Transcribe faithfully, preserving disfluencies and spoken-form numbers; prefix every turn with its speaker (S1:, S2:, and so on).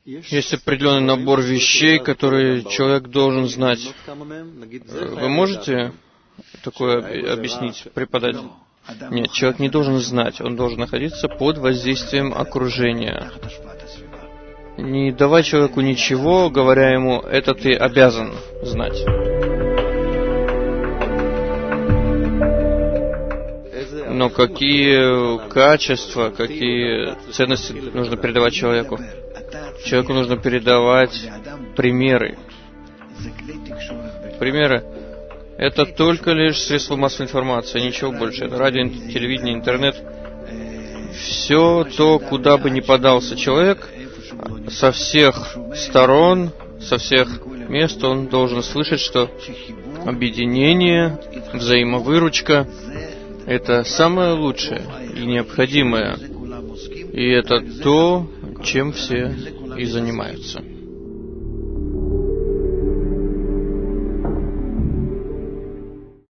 S1: Есть определенный набор вещей, которые человек должен знать. Вы можете такое объяснить, преподать? Нет, человек не должен знать, он должен находиться под воздействием окружения. Не давай человеку ничего, говоря ему, это ты обязан знать. Но какие качества, какие ценности нужно передавать человеку? Человеку нужно передавать примеры. Примеры — это только лишь средства массовой информации, ничего больше. Это радио, телевидение, интернет. Все то, куда бы ни подался человек, со всех сторон, со всех мест он должен слышать, что объединение, взаимовыручка — это самое лучшее и необходимое. И это то, чем все и занимаются.